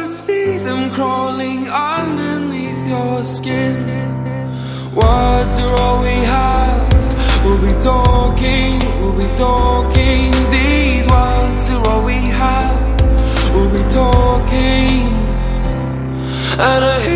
see them crawling underneath your skin. Words are all we have. We'll be talking, we'll be talking. These words are all we have. We'll be talking. And I